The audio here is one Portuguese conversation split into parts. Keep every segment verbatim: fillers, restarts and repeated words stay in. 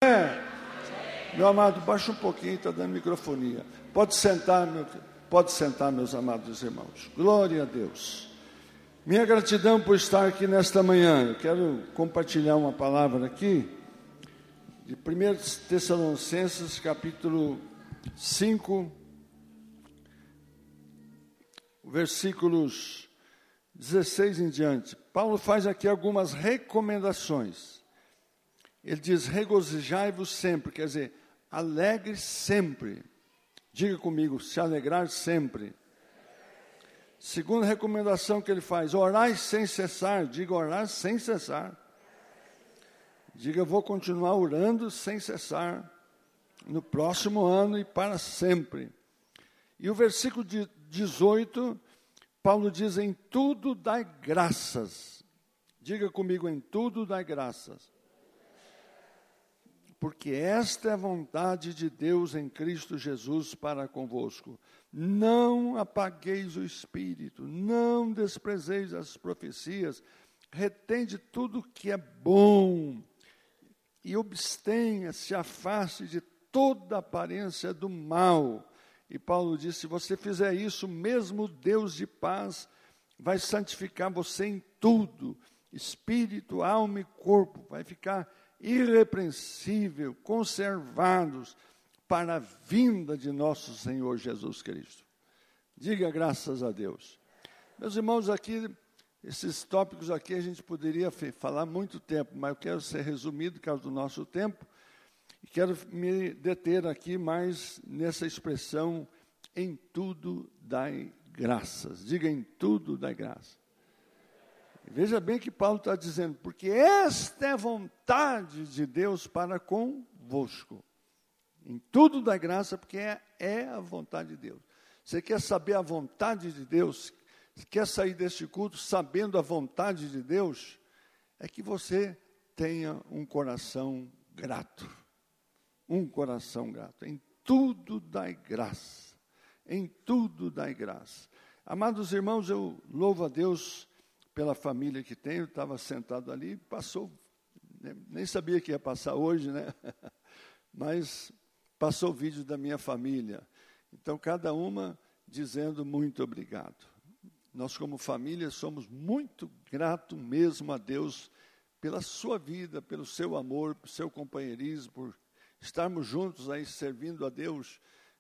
Meu amado, baixa um pouquinho, está dando microfonia. Pode sentar, meu, pode sentar, meus amados irmãos. Glória a Deus. Minha gratidão por estar aqui nesta manhã. Eu quero compartilhar uma palavra aqui, de primeira Tessalonicenses, capítulo cinco, versículos dezesseis em diante. Paulo faz aqui algumas recomendações. Ele diz: regozijai-vos sempre, quer dizer, alegre sempre. Diga comigo, se alegrar sempre. Segunda recomendação que ele faz: orai sem cessar. Diga, orar sem cessar. Diga, eu vou continuar orando sem cessar, no próximo ano e para sempre. E o versículo dezoito, Paulo diz: em tudo dai graças. Diga comigo, em tudo dai graças. Porque esta é a vontade de Deus em Cristo Jesus para convosco. Não apagueis o Espírito, não desprezeis as profecias, retende tudo que é bom, e abstenha, se afaste de toda aparência do mal. E Paulo disse: se você fizer isso, mesmo Deus de paz vai santificar você em tudo, espírito, alma e corpo, vai ficar irrepreensível, conservados para a vinda de nosso Senhor Jesus Cristo. Diga graças a Deus. Meus irmãos, aqui, esses tópicos aqui a gente poderia falar muito tempo, mas eu quero ser resumido por causa do nosso tempo, e quero me deter aqui mais nessa expressão: em tudo dai graças. Diga, em tudo dai graças. Veja bem que Paulo está dizendo: porque esta é a vontade de Deus para convosco. Em tudo dá graça, porque é, é a vontade de Deus. Você quer saber a vontade de Deus? Quer sair deste culto sabendo a vontade de Deus? É que você tenha um coração grato. Um coração grato. Em tudo dá graça. Em tudo dá graça. Amados irmãos, eu louvo a Deus pela família que tenho. Estava sentado ali, passou, nem sabia que ia passar hoje, né? Mas passou o vídeo da minha família. Então, cada uma dizendo muito obrigado. Nós, como família, somos muito gratos mesmo a Deus pela sua vida, pelo seu amor, pelo seu companheirismo, por estarmos juntos aí servindo a Deus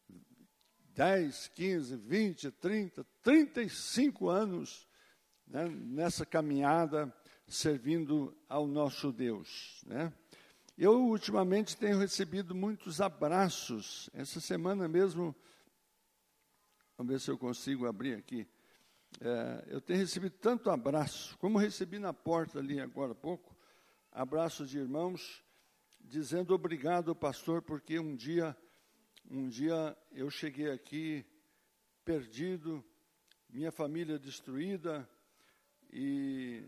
dez, quinze, vinte, trinta, trinta e cinco anos, né, nessa caminhada, servindo ao nosso Deus, né? Eu, ultimamente, tenho recebido muitos abraços. Essa semana mesmo, vamos ver se eu consigo abrir aqui. É, eu tenho recebido tanto abraço, como recebi na porta ali agora há pouco, abraços de irmãos, dizendo obrigado, pastor, porque um dia, um dia eu cheguei aqui perdido, minha família destruída, e,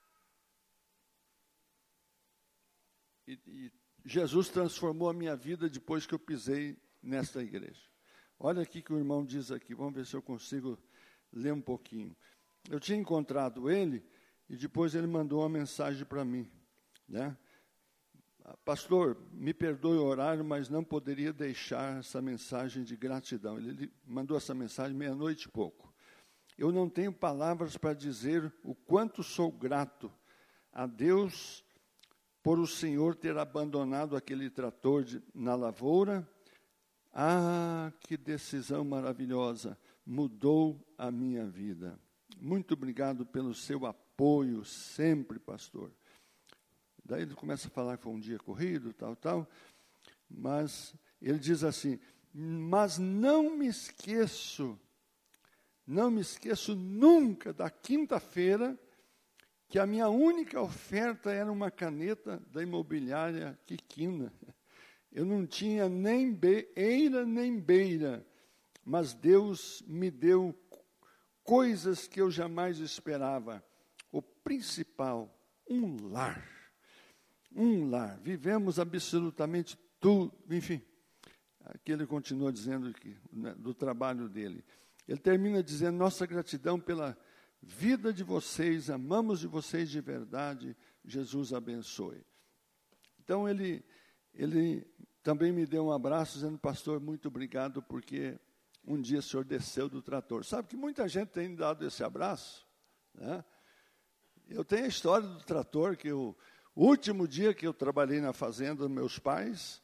e, e Jesus transformou a minha vida depois que eu pisei nesta igreja. Olha aqui que o irmão diz aqui, vamos ver se eu consigo ler um pouquinho. Eu tinha encontrado ele e depois ele mandou uma mensagem para mim, né? Pastor, me perdoe o horário, mas não poderia deixar essa mensagem de gratidão. Ele mandou essa mensagem meia-noite e pouco. Eu não tenho palavras para dizer o quanto sou grato a Deus por o Senhor ter abandonado aquele trator de, na lavoura. Ah, que decisão maravilhosa! Mudou a minha vida. Muito obrigado pelo seu apoio sempre, pastor. Daí ele começa a falar que foi um dia corrido, tal, tal. Mas ele diz assim: mas não me esqueço, não me esqueço nunca da quinta-feira, que a minha única oferta era uma caneta da imobiliária Quiquina. Eu não tinha nem beira nem beira, mas Deus me deu coisas que eu jamais esperava. O principal, um lar. Um lar. Vivemos absolutamente tudo, enfim. Aqui ele continua dizendo que, né, do trabalho dele. Ele termina dizendo: nossa gratidão pela vida de vocês, amamos de vocês de verdade, Jesus abençoe. Então ele, ele também me deu um abraço, dizendo, pastor, muito obrigado, porque um dia o senhor desceu do trator. Sabe que muita gente tem dado esse abraço, né? Eu tenho a história do trator, que o último dia que eu trabalhei na fazenda dos meus pais,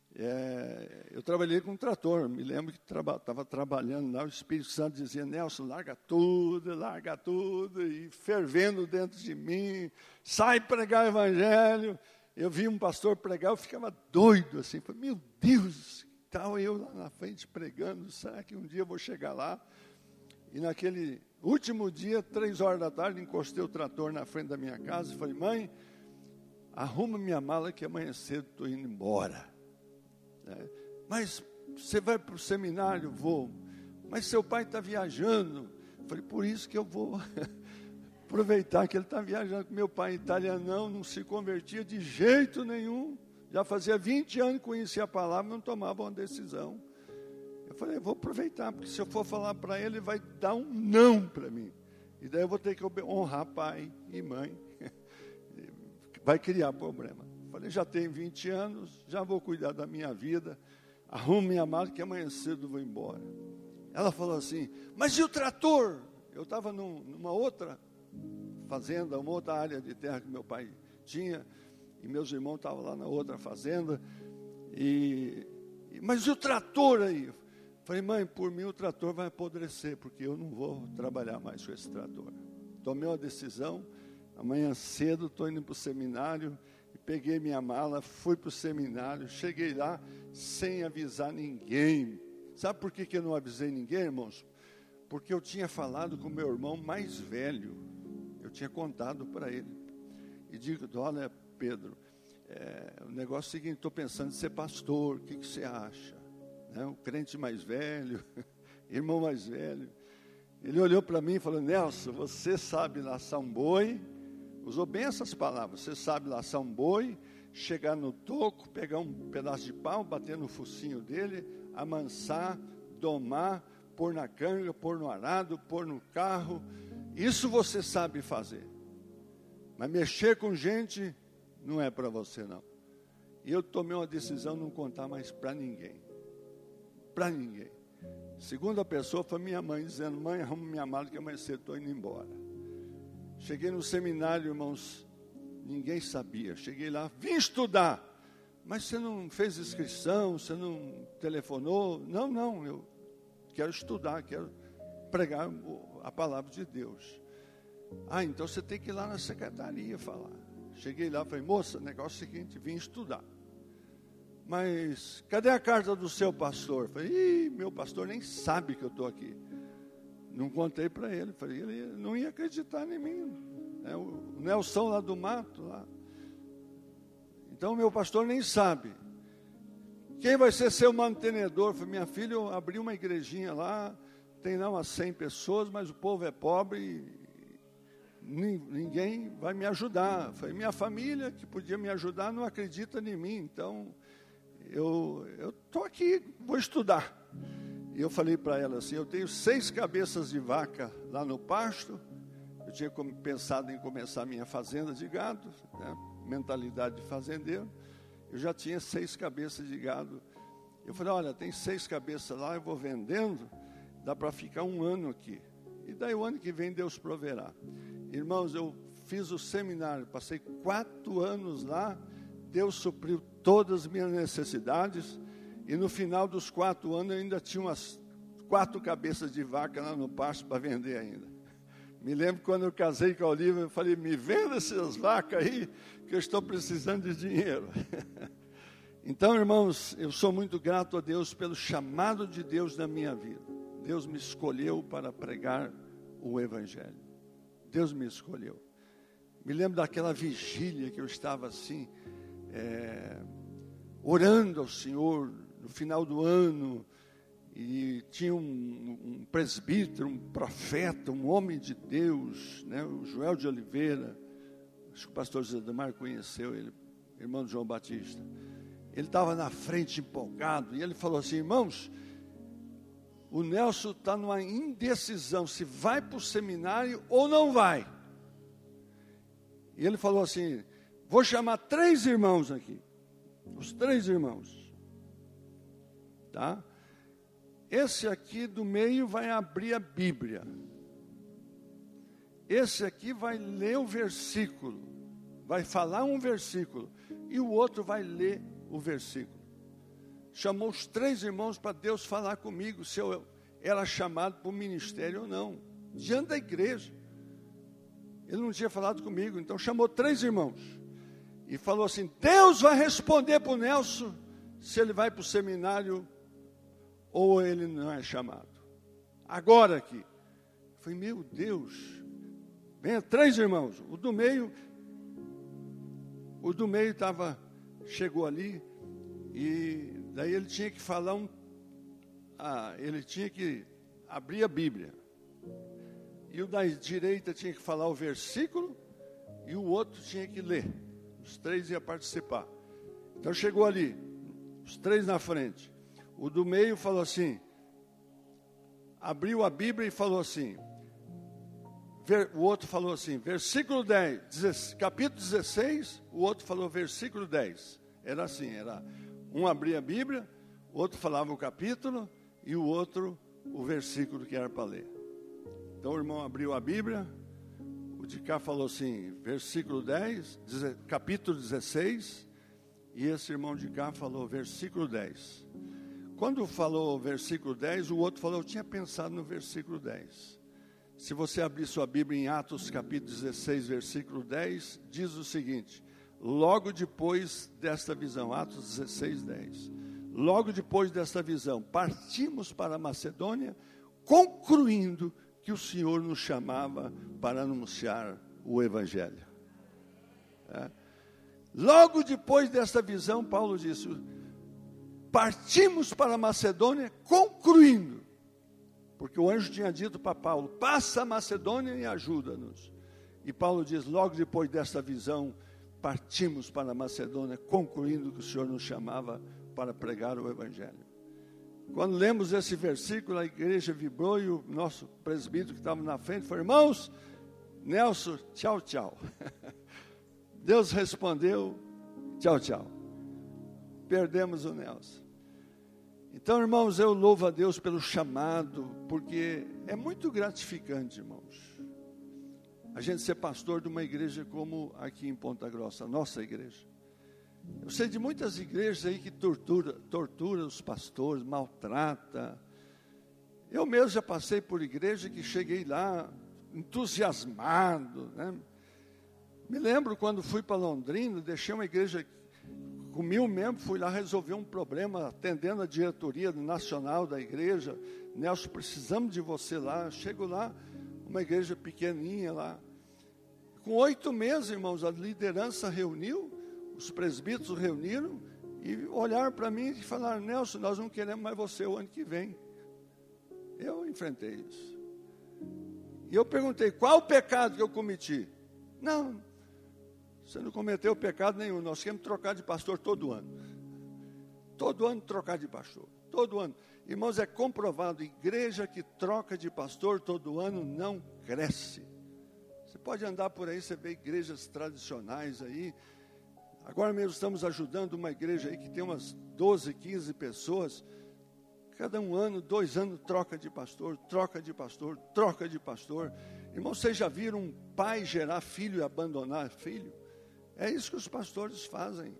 é, eu trabalhei com um trator. Me lembro que estava traba, trabalhando lá, o Espírito Santo dizia, Nelson, larga tudo, larga tudo, e fervendo dentro de mim, sai pregar o evangelho. Eu vi um pastor pregar, eu ficava doido, assim, falei, meu Deus, estava eu lá na frente pregando, será que um dia eu vou chegar lá? E naquele último dia, três horas da tarde, encostei o trator na frente da minha casa e falei, mãe, arruma minha mala que amanhã cedo estou indo embora. É, mas você vai para o seminário? Vou. Mas seu pai está viajando. Falei, por isso que eu vou aproveitar que ele está viajando. Meu pai italianão não se convertia de jeito nenhum. Já fazia vinte anos que conhecia a palavra, não tomava uma decisão. Eu falei, eu vou aproveitar, porque se eu for falar para ele, ele vai dar um não para mim. E daí eu vou ter que honrar pai e mãe. Vai criar problema. Falei, já tenho vinte anos, já vou cuidar da minha vida, arrumo minha mala que amanhã cedo eu vou embora. Ela falou assim, mas e o trator? Eu estava num, numa outra fazenda, uma outra área de terra que meu pai tinha, e meus irmãos estavam lá na outra fazenda, e, e, mas e o trator aí? Falei, mãe, por mim o trator vai apodrecer, porque eu não vou trabalhar mais com esse trator. Tomei uma decisão, amanhã cedo estou indo para o seminário, peguei minha mala, fui para o seminário, cheguei lá sem avisar ninguém. Sabe por que, que eu não avisei ninguém, irmãos? Porque eu tinha falado com o meu irmão mais velho, eu tinha contado para ele. E digo, olha, Pedro, é, o negócio é o seguinte, estou pensando em ser pastor, o que, que você acha? Né, o crente mais velho, irmão mais velho. Ele olhou para mim e falou, Nelson, você sabe laçar um boi? Usou bem essas palavras. Você sabe laçar um boi, chegar no toco, pegar um pedaço de pau, bater no focinho dele, amansar, domar, pôr na canga, pôr no arado, pôr no carro. Isso você sabe fazer. Mas mexer com gente não é para você, não. E eu tomei uma decisão de não contar mais para ninguém. Para ninguém. Segunda pessoa foi minha mãe, dizendo, mãe, arruma minha mala que amanhã cedo estou indo embora. Cheguei no seminário, irmãos, ninguém sabia. Cheguei lá, vim estudar. Mas você não fez inscrição, você não telefonou? Não, não, eu quero estudar, quero pregar a palavra de Deus. Ah, então você tem que ir lá na secretaria falar. Cheguei lá, falei, moça, negócio é o seguinte, vim estudar. Mas cadê a carta do seu pastor? Falei, ih, meu pastor nem sabe que eu estou aqui. Não contei para ele, falei, ele não ia acreditar em mim. É, o Nelson lá do mato, lá. Então, meu pastor nem sabe. Quem vai ser seu mantenedor? Falei, minha filha, eu abri uma igrejinha lá, tem lá umas cem pessoas, mas o povo é pobre e ninguém vai me ajudar. Falei, minha família, que podia me ajudar, não acredita em mim, então eu estou aqui, vou estudar. E eu falei para ela assim, eu tenho seis cabeças de vaca lá no pasto, eu tinha pensado em começar a minha fazenda de gado, né, mentalidade de fazendeiro, eu já tinha seis cabeças de gado. Eu falei, olha, tem seis cabeças lá, eu vou vendendo, dá para ficar um ano aqui. E daí o ano que vem Deus proverá. Irmãos, eu fiz o seminário, passei quatro anos lá, Deus supriu todas as minhas necessidades, e no final dos quatro anos eu ainda tinha umas quatro cabeças de vaca lá no pasto para vender ainda. Me lembro quando eu casei com a Olivia, eu falei, me venda essas vacas aí, que eu estou precisando de dinheiro. Então, irmãos, eu sou muito grato a Deus pelo chamado de Deus na minha vida. Deus me escolheu para pregar o Evangelho. Deus me escolheu. Me lembro daquela vigília que eu estava assim, é, orando ao Senhor no final do ano, e tinha um, um presbítero, um profeta, um homem de Deus, né, o Joel de Oliveira, acho que o pastor José Demar conheceu ele, irmão de João Batista. Ele estava na frente empolgado, e ele falou assim, irmãos, o Nelson está numa indecisão, se vai para o seminário ou não vai. E ele falou assim, vou chamar três irmãos aqui. Os três irmãos. Tá? Esse aqui do meio vai abrir a Bíblia. Esse aqui vai ler o versículo. Vai falar um versículo. E o outro vai ler o versículo. Chamou os três irmãos para Deus falar comigo se eu era chamado para o ministério ou não. Diante da igreja. Ele não tinha falado comigo. Então chamou três irmãos. E falou assim, Deus vai responder para o Nelson se ele vai para o seminário ou ele não é chamado. Agora aqui. Eu falei, meu Deus. Venha três irmãos. O do meio, o do meio estava, chegou ali e daí ele tinha que falar um, ah, ele tinha que abrir a Bíblia. E o da direita tinha que falar o versículo e o outro tinha que ler. Os três iam participar. Então chegou ali, os três na frente. O do meio falou assim, abriu a Bíblia e falou assim, ver, o outro falou assim, versículo dez, capítulo dezesseis, o outro falou versículo dez. Era assim, era um abria a Bíblia, o outro falava o capítulo e o outro o versículo que era para ler. Então o irmão abriu a Bíblia, o de cá falou assim, versículo dez, capítulo dezesseis, e esse irmão de cá falou versículo dez. Quando falou versículo dez, o outro falou, eu tinha pensado no versículo dez. Se você abrir sua Bíblia em Atos capítulo dezesseis, versículo dez, diz o seguinte, logo depois desta visão, Atos dezesseis, dez, logo depois desta visão, partimos para a Macedônia, concluindo que o Senhor nos chamava para anunciar o Evangelho. É. Logo depois desta visão, Paulo disse, partimos para a Macedônia, concluindo, porque o anjo tinha dito para Paulo, passa a Macedônia e ajuda-nos. E Paulo diz, logo depois desta visão, partimos para a Macedônia, concluindo que o Senhor nos chamava para pregar o Evangelho. Quando lemos esse versículo, a igreja vibrou e o nosso presbítero que estava na frente falou, irmãos, Nelson, tchau, tchau. Deus respondeu, tchau, tchau. Perdemos o Nelson. Então, irmãos, eu louvo a Deus pelo chamado, porque é muito gratificante, irmãos, a gente ser pastor de uma igreja como aqui em Ponta Grossa, a nossa igreja. Eu sei de muitas igrejas aí que tortura, tortura os pastores, maltrata. Eu mesmo já passei por igreja que cheguei lá entusiasmado, né? Me lembro quando fui para Londrina, deixei uma igreja com mil membros, fui lá resolver um problema, atendendo a diretoria nacional da igreja. Nelson, precisamos de você lá. Chego lá, uma igreja pequenininha lá. Com oito meses, irmãos, a liderança reuniu, os presbíteros reuniram e olharam para mim e falaram, Nelson, nós não queremos mais você o ano que vem. Eu enfrentei isso. E eu perguntei, qual o pecado que eu cometi? Não, você não cometeu pecado nenhum, nós queremos trocar de pastor todo ano. Todo ano trocar de pastor, todo ano. Irmãos, é comprovado, igreja que troca de pastor todo ano não cresce. Você pode andar por aí, você vê igrejas tradicionais aí. Agora mesmo estamos ajudando uma igreja aí que tem umas doze, quinze pessoas. Cada um ano, dois anos, troca de pastor, troca de pastor, troca de pastor. Irmão, vocês já viram um pai gerar filho e abandonar filho? É isso que os pastores fazem.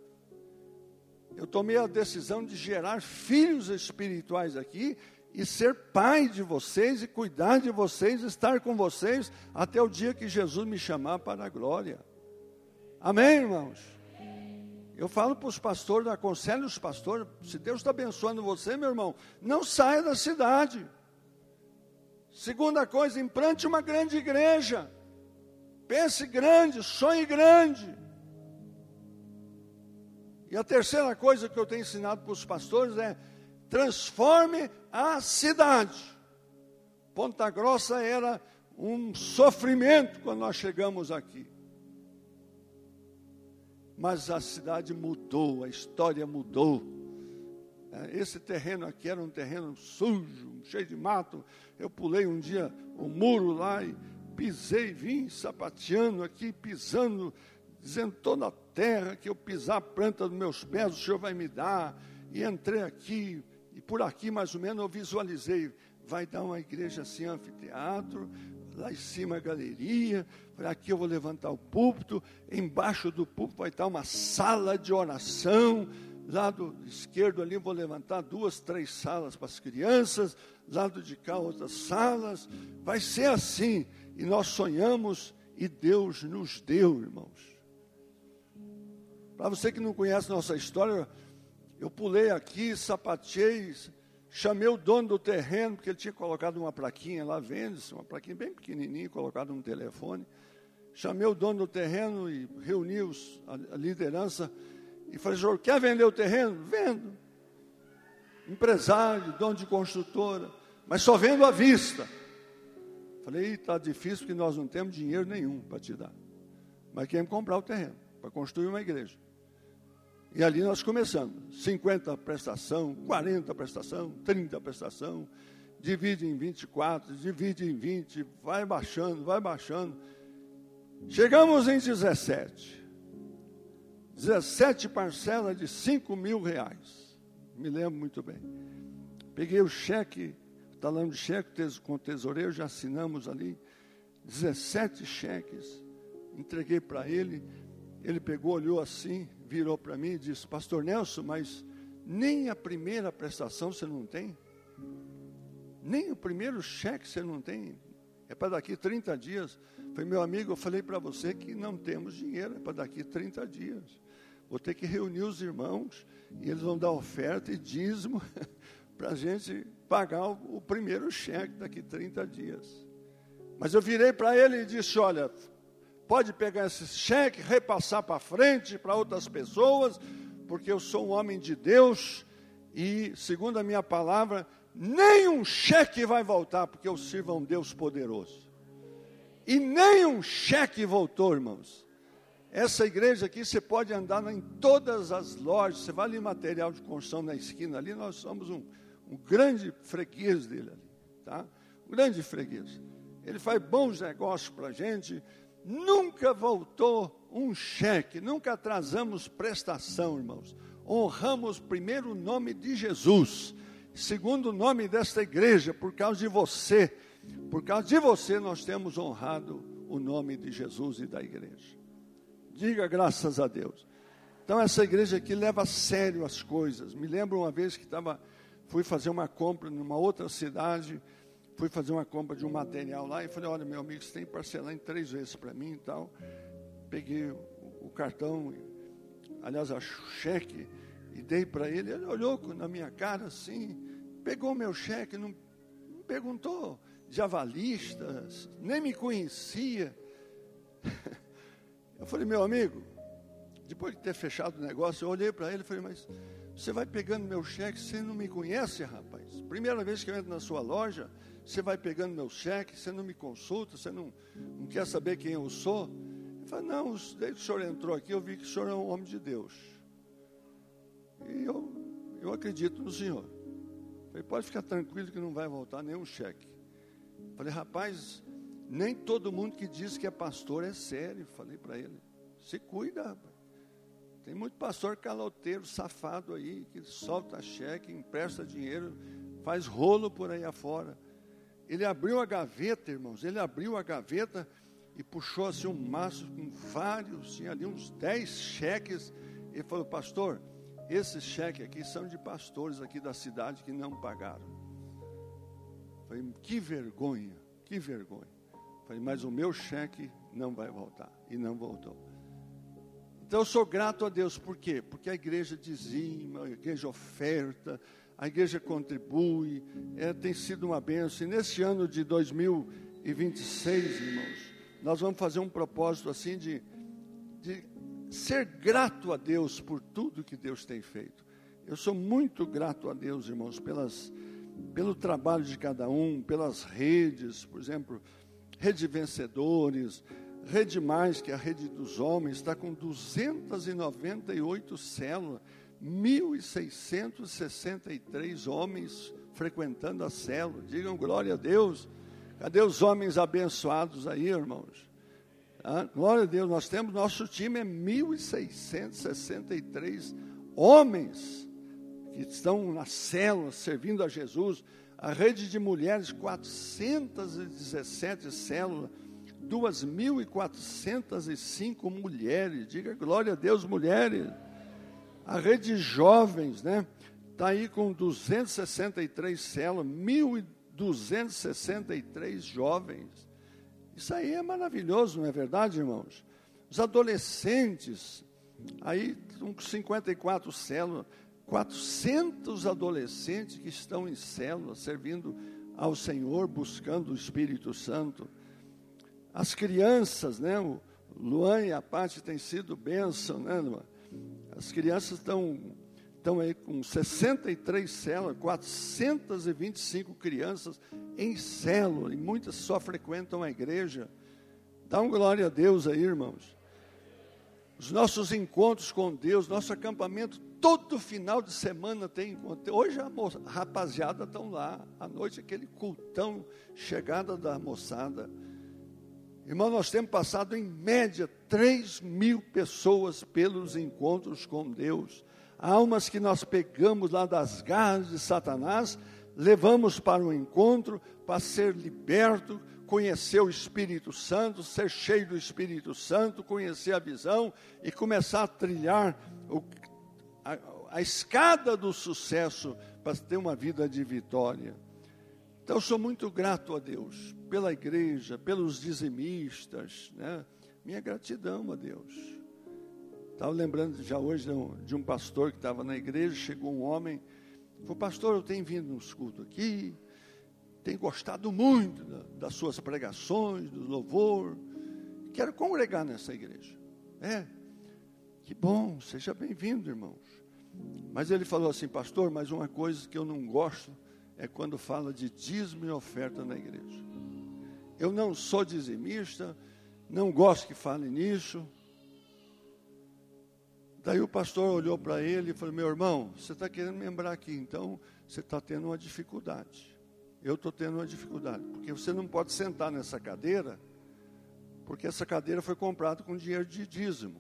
Eu tomei a decisão de gerar filhos espirituais aqui e ser pai de vocês e cuidar de vocês, estar com vocês até o dia que Jesus me chamar para a glória. Amém, irmãos? Eu falo para os pastores, aconselho os pastores, se Deus está abençoando você, meu irmão, não saia da cidade. Segunda coisa, implante uma grande igreja. Pense grande, sonhe grande. E a terceira coisa que eu tenho ensinado para os pastores é, transforme a cidade. Ponta Grossa era um sofrimento quando nós chegamos aqui. Mas a cidade mudou, a história mudou. Esse terreno aqui era um terreno sujo, cheio de mato. Eu pulei um dia o muro lá e pisei, vim sapateando aqui, pisando, dizendo, estou na terra que eu pisar a planta dos meus pés, o Senhor vai me dar. E entrei aqui, e por aqui mais ou menos eu visualizei, vai dar uma igreja assim, anfiteatro, lá em cima a galeria, aqui eu vou levantar o púlpito, embaixo do púlpito vai estar uma sala de oração, lado esquerdo ali eu vou levantar duas, três salas para as crianças, lado de cá outras salas, vai ser assim, e nós sonhamos, e Deus nos deu, irmãos. Para você que não conhece nossa história, eu pulei aqui, sapateei, chamei o dono do terreno, porque ele tinha colocado uma plaquinha lá, vende-se, uma plaquinha bem pequenininha, colocado no telefone. Chamei o dono do terreno e reuni os, a, a liderança e falei, senhor, quer vender o terreno? Vendo. Empresário, dono de construtora, mas só vendo à vista. Falei, está difícil porque nós não temos dinheiro nenhum para te dar. Mas queremos comprar o terreno, para construir uma igreja. E ali nós começamos, cinquenta prestação, quarenta prestação, trinta prestação, divide em vinte e quatro, divide em vinte, vai baixando, vai baixando. Chegamos em dezessete. dezessete parcelas de cinco mil reais. Me lembro muito bem. Peguei o cheque, talão de cheque com o tesoureiro, já assinamos ali, dezessete cheques, entreguei para ele, ele pegou, olhou assim, virou para mim e disse, pastor Nelson, mas nem a primeira prestação você não tem? Nem o primeiro cheque você não tem? É para daqui trinta dias. Falei, meu amigo, eu falei para você que não temos dinheiro, é para daqui trinta dias. Vou ter que reunir os irmãos, e eles vão dar oferta e dízimo, para a gente pagar o, o primeiro cheque daqui trinta dias. Mas eu virei para ele e disse, olha, pode pegar esse cheque, repassar para frente, para outras pessoas, porque eu sou um homem de Deus, e segundo a minha palavra, nenhum cheque vai voltar, porque eu sirvo a um Deus poderoso. E nenhum cheque voltou, irmãos. Essa igreja aqui, você pode andar em todas as lojas, você vai ali em material de construção na esquina ali, nós somos um, um grande freguês dele ali, tá? Um grande freguês. Ele faz bons negócios para a gente, nunca voltou um cheque, nunca atrasamos prestação, irmãos. Honramos primeiro o nome de Jesus, segundo o nome desta igreja, por causa de você. Por causa de você nós temos honrado o nome de Jesus e da igreja. Diga graças a Deus. Então essa igreja aqui leva a sério as coisas. Me lembro uma vez que estava, fui fazer uma compra numa outra cidade, fui fazer uma compra de um material lá e falei, olha meu amigo, você tem que parcelar em três vezes para mim e tal. Peguei o, o cartão, aliás, o cheque, e dei para ele. Ele olhou na minha cara assim, pegou o meu cheque, não, não perguntou de avalistas, nem me conhecia. Eu falei, meu amigo, depois de ter fechado o negócio, eu olhei para ele e falei, mas você vai pegando meu cheque, você não me conhece, rapaz? Primeira vez que eu entro na sua loja, você vai pegando meu cheque, você não me consulta, você não, não quer saber quem eu sou? Ele falou, não, desde que o senhor entrou aqui, eu vi que o senhor é um homem de Deus. E eu, eu acredito no senhor. Eu falei, pode ficar tranquilo que não vai voltar nenhum cheque. Eu falei, rapaz, nem todo mundo que diz que é pastor é sério. Falei para ele, se cuida, rapaz. Tem muito pastor caloteiro, safado aí, que solta cheque, empresta dinheiro, faz rolo por aí afora. Ele abriu a gaveta, irmãos, ele abriu a gaveta e puxou assim um maço com vários, tinha ali uns dez cheques. Ele falou, pastor, esses cheques aqui são de pastores aqui da cidade que não pagaram. Falei, que vergonha, que vergonha. Falei, mas o meu cheque não vai voltar. E não voltou. Então eu sou grato a Deus. Por quê? Porque a igreja dizima, a igreja oferta, a igreja contribui, é, tem sido uma bênção. E nesse ano de dois mil e vinte e seis, irmãos, nós vamos fazer um propósito assim de, de ser grato a Deus por tudo que Deus tem feito. Eu sou muito grato a Deus, irmãos, pelas, pelo trabalho de cada um, pelas redes, por exemplo, Rede Vencedores, Rede Mais, que é a rede dos homens, está com duzentas e noventa e oito células, mil seiscentos e sessenta e três homens frequentando a célula. Digam glória a Deus. Cadê os homens abençoados aí, irmãos? Ah, glória a Deus, nós temos, nosso time é mil seiscentos e sessenta e três homens que estão nas células servindo a Jesus. A rede de mulheres, quatrocentas e dezessete células, duas mil e quatrocentas e cinco mulheres. Diga glória a Deus, mulheres. A rede de jovens, né? Está aí com duzentas e sessenta e três células, mil duzentos e sessenta e três jovens. Isso aí é maravilhoso, não é verdade, irmãos? Os adolescentes, aí com cinquenta e quatro células, quatrocentos adolescentes que estão em células, servindo ao Senhor, buscando o Espírito Santo. As crianças, né? O Luan e a Paty têm sido bênção, né, Luan? As crianças estão... Estão aí com sessenta e três células, quatrocentas e vinte e cinco crianças em célula, e muitas só frequentam a igreja. Dá um glória a Deus aí, irmãos. Os nossos encontros com Deus, nosso acampamento, todo final de semana tem encontro. Hoje a, moça, a rapaziada estão lá, à noite aquele cultão, chegada da moçada. Irmão, nós temos passado em média três mil pessoas pelos encontros com Deus. Almas que nós pegamos lá das garras de Satanás, levamos para o encontro, para ser liberto, conhecer o Espírito Santo, ser cheio do Espírito Santo, conhecer a visão e começar a trilhar o, a, a escada do sucesso para ter uma vida de vitória. Então, eu sou muito grato a Deus, pela igreja, pelos dizimistas, né? Minha gratidão a Deus. Estava lembrando já hoje de um, de um pastor que estava na igreja, chegou um homem, falou, pastor, eu tenho vindo nos cultos aqui, tenho gostado muito da, das suas pregações, do louvor, quero congregar nessa igreja. É, que bom, seja bem-vindo, irmãos. Mas ele falou assim, pastor, mas uma coisa que eu não gosto é quando fala de dízimo e oferta na igreja. Eu não sou dizimista, não gosto que fale nisso. Daí o pastor olhou para ele e falou, meu irmão, você está querendo me lembrar aqui, então você está tendo uma dificuldade. Eu estou tendo uma dificuldade, porque você não pode sentar nessa cadeira, porque essa cadeira foi comprada com dinheiro de dízimo.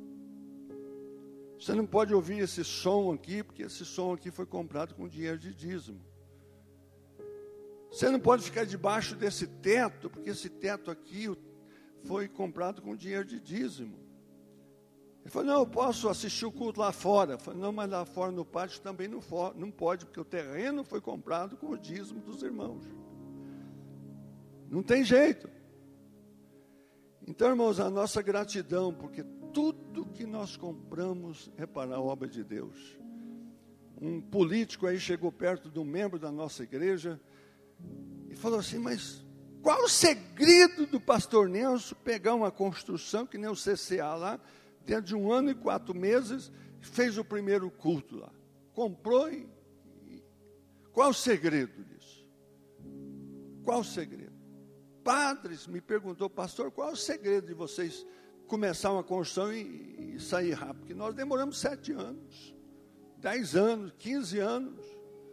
Você não pode ouvir esse som aqui, porque esse som aqui foi comprado com dinheiro de dízimo. Você não pode ficar debaixo desse teto, porque esse teto aqui foi comprado com dinheiro de dízimo. Ele falou, não, eu posso assistir o culto lá fora. Eu falei, não, mas lá fora no pátio também não, for, não pode, porque o terreno foi comprado com o dízimo dos irmãos. Não tem jeito. Então, irmãos, a nossa gratidão, porque tudo que nós compramos é para a obra de Deus. Um político aí chegou perto de um membro da nossa igreja e falou assim, mas qual o segredo do pastor Nelson pegar uma construção que nem o C C A lá, dentro de um ano e quatro meses, fez o primeiro culto lá. Comprou e... Qual o segredo disso? Qual o segredo? Padres me perguntou, pastor, qual é o segredo de vocês começar uma construção e, e sair rápido? Porque nós demoramos sete anos, dez anos, quinze anos.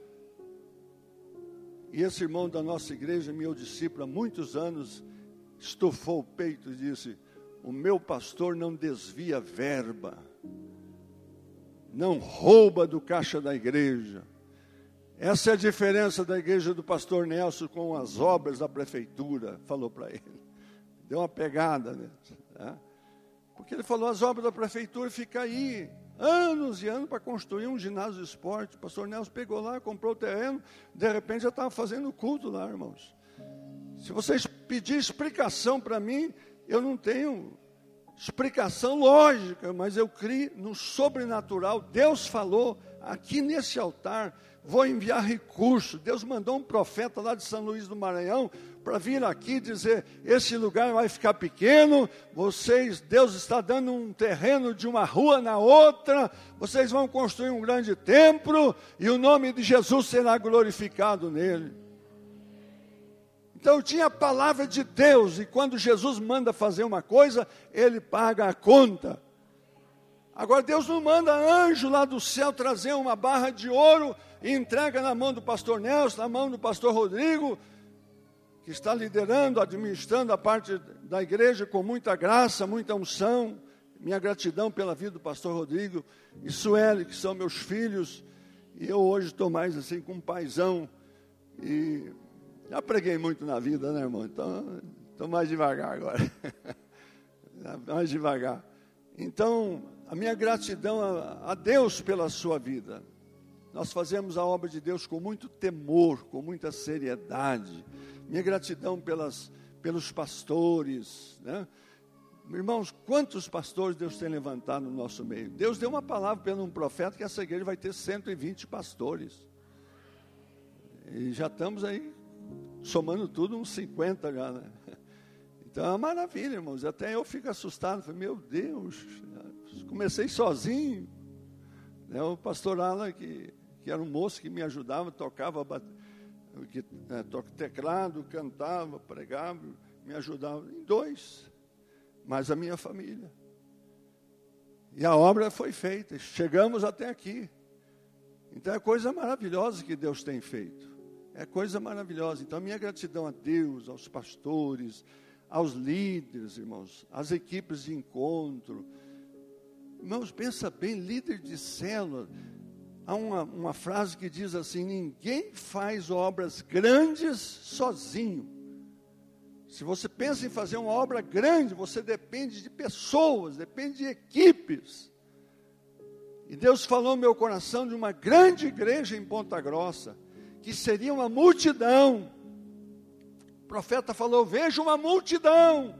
E esse irmão da nossa igreja, meu discípulo há muitos anos, estufou o peito e disse, o meu pastor não desvia verba, não rouba do caixa da igreja. Essa é a diferença da igreja do pastor Nelson com as obras da prefeitura, falou para ele. Deu uma pegada, né? Porque ele falou, as obras da prefeitura ficam aí, anos e anos para construir um ginásio de esporte. O pastor Nelson pegou lá, comprou o terreno, de repente já estava fazendo culto lá, irmãos. Se vocês pedirem explicação para mim, eu não tenho explicação lógica, mas eu creio no sobrenatural. Deus falou aqui nesse altar, vou enviar recurso. Deus mandou um profeta lá de São Luís do Maranhão para vir aqui dizer, esse lugar vai ficar pequeno, vocês, Deus está dando um terreno de uma rua na outra, vocês vão construir um grande templo e o nome de Jesus será glorificado nele. Então eu tinha a palavra de Deus, e quando Jesus manda fazer uma coisa, Ele paga a conta. Agora Deus não manda anjo lá do céu trazer uma barra de ouro e entrega na mão do pastor Nelson, na mão do pastor Rodrigo, que que está liderando, administrando a parte da igreja com muita graça, muita unção. Minha gratidão pela vida do pastor Rodrigo e Sueli, que são meus filhos. E eu hoje estou mais assim com um paizão. E já preguei muito na vida, né, irmão? Então, estou mais devagar agora. mais devagar. Então, a minha gratidão a, a Deus pela sua vida. Nós fazemos a obra de Deus com muito temor, com muita seriedade. Minha gratidão pelas, pelos pastores, né? Irmãos, quantos pastores Deus tem levantado no nosso meio? Deus deu uma palavra pelo um profeta que essa igreja vai ter cento e vinte pastores. E já estamos aí, somando tudo, uns cinquenta já, né? Então é uma maravilha, irmãos. Até eu fico assustado. Falei, meu Deus, comecei sozinho. Né? O pastor Alan, que, que era um moço que me ajudava, tocava que, é, teclado, cantava, pregava, me ajudava em dois. Mas a minha família. E a obra foi feita, chegamos até aqui. Então é coisa maravilhosa que Deus tem feito. É coisa maravilhosa. Então a minha gratidão a Deus, aos pastores, aos líderes, irmãos, às equipes de encontro. Irmãos, pensa bem, líder de célula. Há uma, uma frase que diz assim, ninguém faz obras grandes sozinho. Se você pensa em fazer uma obra grande, você depende de pessoas, depende de equipes. E Deus falou no meu coração de uma grande igreja em Ponta Grossa, que seria uma multidão. O profeta falou, veja uma multidão.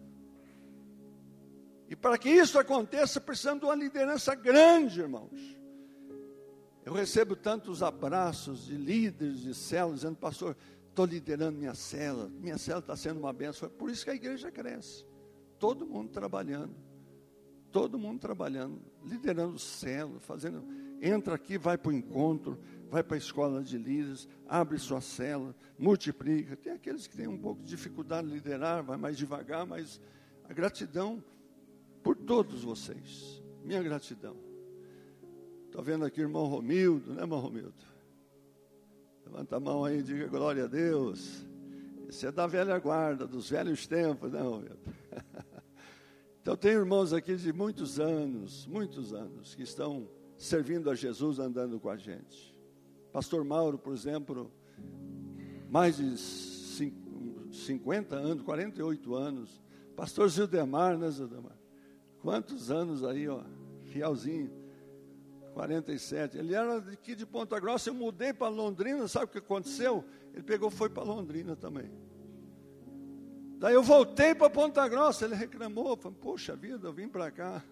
E para que isso aconteça, precisamos de uma liderança grande, irmãos. Eu recebo tantos abraços de líderes de células, dizendo, pastor, estou liderando minha célula, minha célula está sendo uma bênção. Por isso que a igreja cresce. Todo mundo trabalhando, todo mundo trabalhando, liderando célula, fazendo, entra aqui, vai para o encontro, vai para a escola de líderes, abre sua célula, multiplica. Tem aqueles que têm um pouco de dificuldade de liderar, vai mais devagar, mas a gratidão por todos vocês, minha gratidão. Estou vendo aqui o irmão Romildo, né, irmão Romildo? Levanta a mão aí e diga glória a Deus. Esse é da velha guarda, dos velhos tempos, né, Romildo? Então tem irmãos aqui de muitos anos, muitos anos, que estão servindo a Jesus, andando com a gente. Pastor Mauro, por exemplo, mais de cinquenta anos, quarenta e oito anos. Pastor Zildemar, né, Zildemar? Quantos anos aí, ó, fielzinho. quarenta e sete, ele era aqui de Ponta Grossa, eu mudei para Londrina, sabe o que aconteceu? Ele pegou e foi para Londrina também. Daí eu voltei para Ponta Grossa, ele reclamou, falou, poxa vida, eu vim para cá.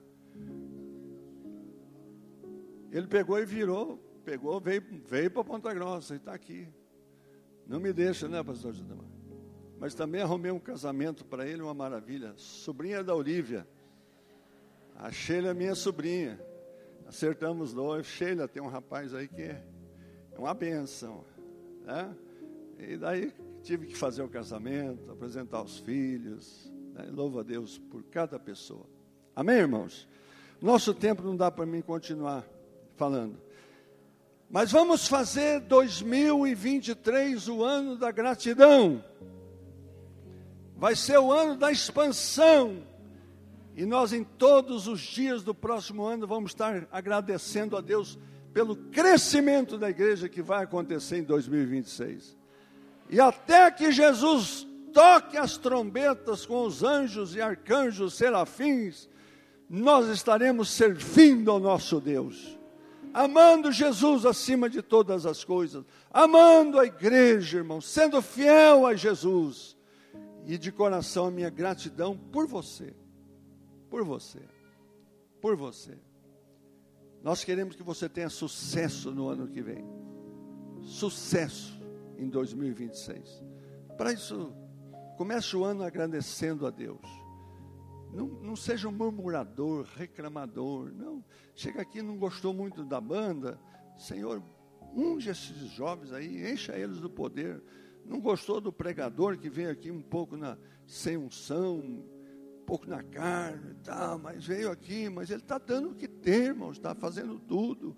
Ele pegou e virou, pegou, veio, veio para Ponta Grossa e está aqui. Não me deixa, né, pastor Judemar? Mas também arrumei um casamento para ele, uma maravilha, sobrinha da Olívia. A Sheila é minha sobrinha. Acertamos dois. Sheila, tem um rapaz aí que é, é uma benção, né? E daí tive que fazer o casamento, apresentar os filhos, né? Louvo a Deus por cada pessoa. Amém, irmãos? Nosso tempo não dá para mim continuar falando. Mas vamos fazer dois mil e vinte e três o ano da gratidão. Vai ser o ano da expansão. E nós, em todos os dias do próximo ano, vamos estar agradecendo a Deus pelo crescimento da igreja que vai acontecer em dois mil e vinte e seis. E até que Jesus toque as trombetas com os anjos e arcanjos, serafins, nós estaremos servindo ao nosso Deus, amando Jesus acima de todas as coisas, amando a igreja, irmão, sendo fiel a Jesus. E de coração a minha gratidão por você. Por você, por você. Nós queremos que você tenha sucesso no ano que vem. Sucesso em dois mil e vinte e seis. Para isso, comece o ano agradecendo a Deus. Não, não seja um murmurador, reclamador. Não, chega aqui e não gostou muito da banda. Senhor, unge esses jovens aí, encha eles do poder. Não gostou do pregador que veio aqui um pouco na, sem unção, um pouco na carne e tal, mas veio aqui, mas ele está dando o que tem, irmãos, está fazendo tudo.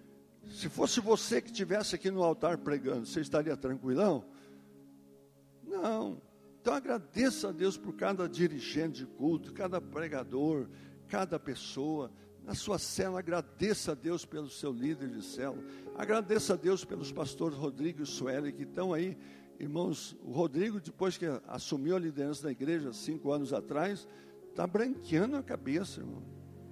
Se fosse você que estivesse aqui no altar pregando, você estaria tranquilão? Não. Não. Então agradeça a Deus por cada dirigente de culto, cada pregador, cada pessoa. Na sua célula, agradeça a Deus pelo seu líder de célula. Agradeça a Deus pelos pastores Rodrigo e Sueli, que estão aí. Irmãos, o Rodrigo, depois que assumiu a liderança da igreja, cinco anos atrás, está branqueando a cabeça, irmão.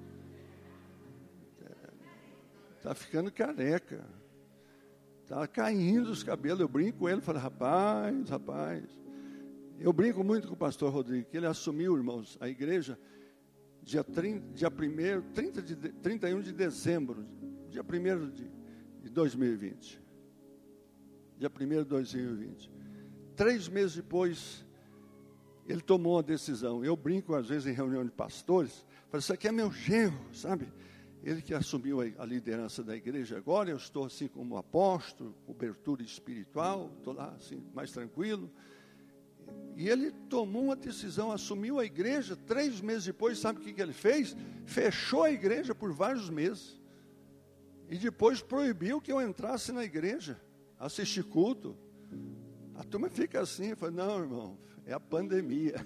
Está ficando careca. Está caindo os cabelos. Eu brinco com ele, falo, rapaz, rapaz. Eu brinco muito com o pastor Rodrigo, que ele assumiu, irmãos, a igreja dia, trinta, dia primeiro, trinta de, trinta e um de dezembro, dia primeiro de, de dois mil e vinte. Dia primeiro de dois mil e vinte. Três meses depois, ele tomou uma decisão. Eu brinco, às vezes, em reunião de pastores, falo, isso aqui é meu genro, sabe? Ele que assumiu a liderança da igreja agora, eu estou assim como apóstolo, cobertura espiritual, estou lá assim, mais tranquilo. E ele tomou uma decisão, assumiu a igreja, três meses depois, sabe o que, que ele fez? Fechou a igreja por vários meses. E depois proibiu que eu entrasse na igreja, assistir culto. A turma fica assim, fala, não, irmão, é a pandemia.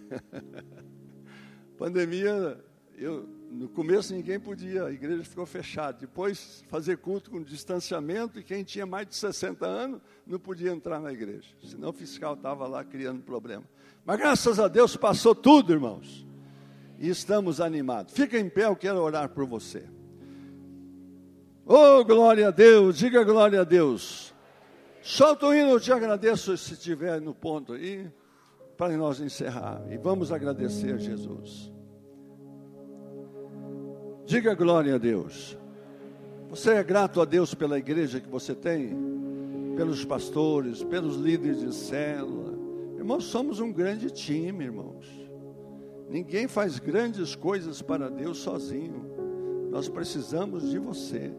Pandemia, eu, no começo ninguém podia, a igreja ficou fechada. Depois fazer culto com distanciamento e quem tinha mais de sessenta anos não podia entrar na igreja. Senão o fiscal estava lá criando problema. Mas graças a Deus passou tudo, irmãos. E estamos animados. Fica em pé, eu quero orar por você. Oh, glória a Deus, diga glória a Deus. Solta o hino, eu te agradeço se estiver no ponto aí, para nós encerrar. E vamos agradecer a Jesus. Diga glória a Deus. Você é grato a Deus pela igreja que você tem? Pelos pastores, pelos líderes de célula. Irmãos, somos um grande time, irmãos. Ninguém faz grandes coisas para Deus sozinho. Nós precisamos de você.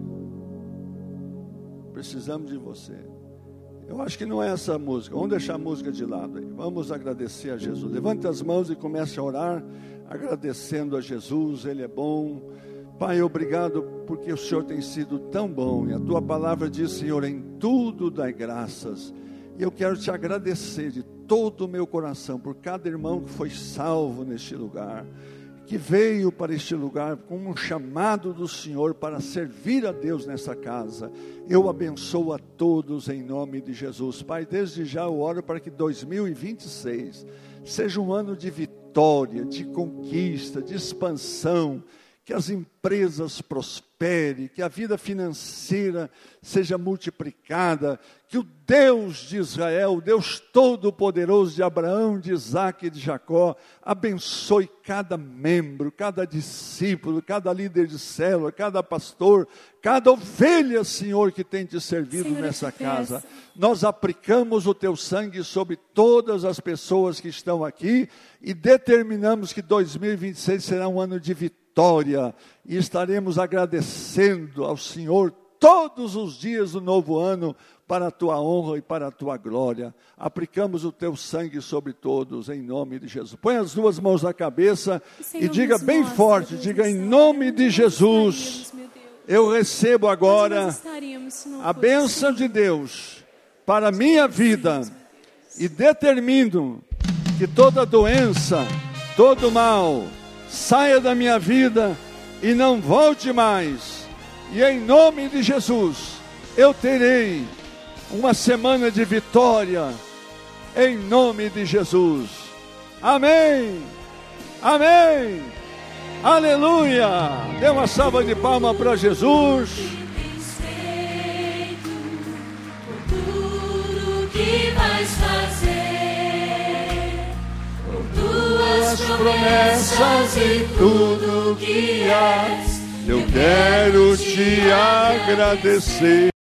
Precisamos de você. Eu acho que não é essa música. Vamos deixar a música de lado aí. Vamos agradecer a Jesus. Levante as mãos e comece a orar, agradecendo a Jesus. Ele é bom. Pai, obrigado porque o Senhor tem sido tão bom. E a tua palavra diz, Senhor, em tudo dai graças. E eu quero te agradecer de todo o meu coração por cada irmão que foi salvo neste lugar, que veio para este lugar com um chamado do Senhor para servir a Deus nessa casa. Eu abençoo a todos em nome de Jesus. Pai, desde já eu oro para que dois mil e vinte e seis seja um ano de vitória, de conquista, de expansão, que as empresas prosperem, que a vida financeira seja multiplicada, que o Deus de Israel, o Deus Todo-Poderoso de Abraão, de Isaac e de Jacó, abençoe cada membro, cada discípulo, cada líder de célula, cada pastor, cada ovelha, Senhor, que tem te servido Senhor, nessa casa. Nós aplicamos o teu sangue sobre todas as pessoas que estão aqui e determinamos que dois mil e vinte e seis será um ano de vitória e estaremos agradecendo ao Senhor todos os dias do novo ano para a tua honra e para a tua glória. Aplicamos o teu sangue sobre todos, em nome de Jesus. Põe as duas mãos na cabeça e diga bem forte, diga em nome de Jesus, eu recebo agora a bênção de Deus para a minha vida e determino que toda doença, todo mal, saia da minha vida e não volte mais. E em nome de Jesus, eu terei uma semana de vitória, em nome de Jesus. Amém, amém, aleluia. Dê uma salva de palmas para Jesus. Tudo que vais fazer, tuas promessas e tudo que és, eu quero te agradecer.